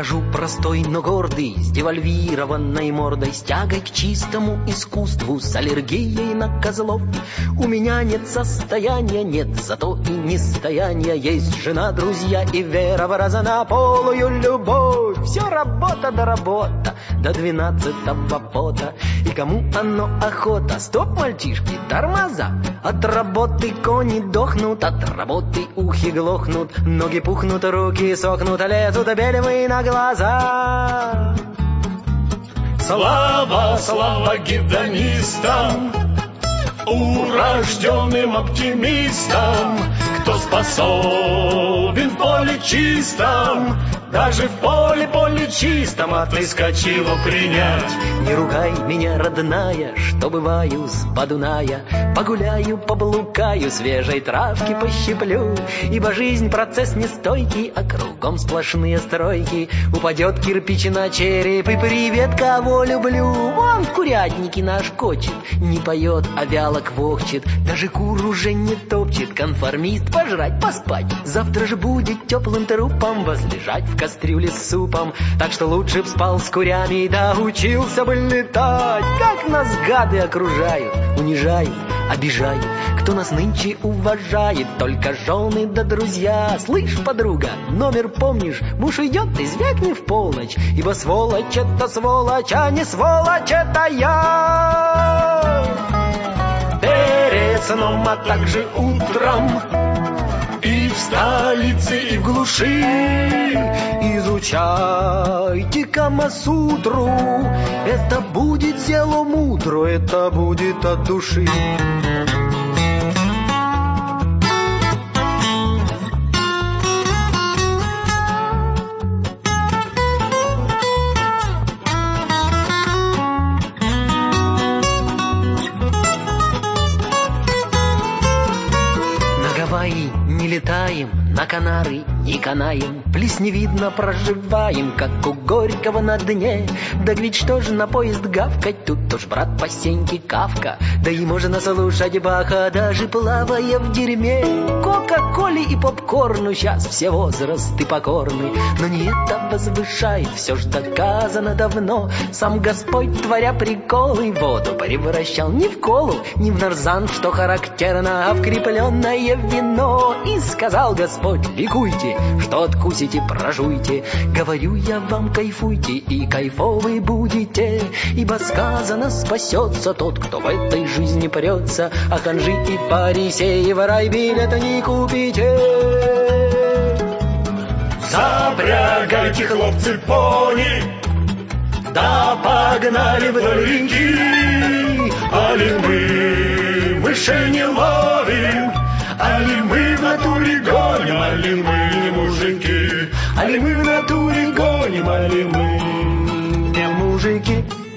хожу простой, но гордый, с девальвированной мордой, с тягой к чистому искусству, с аллергией на козлов. У меня нет состояния, нет зато и нестояния. Есть жена, друзья и вера в разнополую любовь. Все работа да работа, до 12-го пота. И кому оно охота? Стоп, мальчишки, тормоза. От работы кони дохнут, от работы ухи глохнут, ноги пухнут, руки сохнут, лезут белевые на глаза. Слава, слава гедонистам, урожденным оптимистам, кто способен в поле чистом, даже в поле чистом отыскать его принять. Не ругай меня, родная, что бываю с Подуная. Погуляю, поблукаю, свежей травки пощиплю, ибо жизнь процесс нестойкий, а кругом сплошные стройки. Упадет кирпич на череп, и привет, кого люблю. Вон в курятнике наш кочет, не поет, а вяло квохчет, даже кур уже не топчет. Конформист, пожрать, поспать, завтра же будет теплым трупом возлежать в кастрюле с супом. Так что лучше б спал с курями, да учился бы летать. Как нас гады окружают, унижают, обижают. Кто нас нынче уважает? Только жены да друзья. Слышь, подруга, номер помнишь? Муж идет, ты звякни в полночь, ибо сволочь это сволочь, а не сволочь это я. Перед сном, а также утром, и в столице, и в глуши изучайте Камасутру. Это будет зело мудро, это будет от души. Не летаем, на Канары не канаем, плесневидно проживаем, как у Горького на дне. Да ведь что же на поезд гавкать, тут уж брат по Сеньке Кавка. Да и можно слушать Баха, даже плавая в дерьме. Кока-коле и попкорну сейчас все возрасты покорны, но не это возвышает, все ж доказано давно. Сам Господь, творя приколы, воду превращал не в колу, не в нарзан, что характерно, а в крепленное вино. И сказал Господь: ликуйте, что откусите, прожуйте. Говорю я вам, кайфуйте, и кайфовы будете, ибо сказано: спасется тот, кто в этой жизни прется, а ханжи и фарисеи в рай билета не купите. Запрягайте, хлопцы, пони, да погнали вдоль реки. Али мы мышей не ловим, али мы в натуре гоним, али мы не мужики, али мы в натуре гоним, али мы не мужики.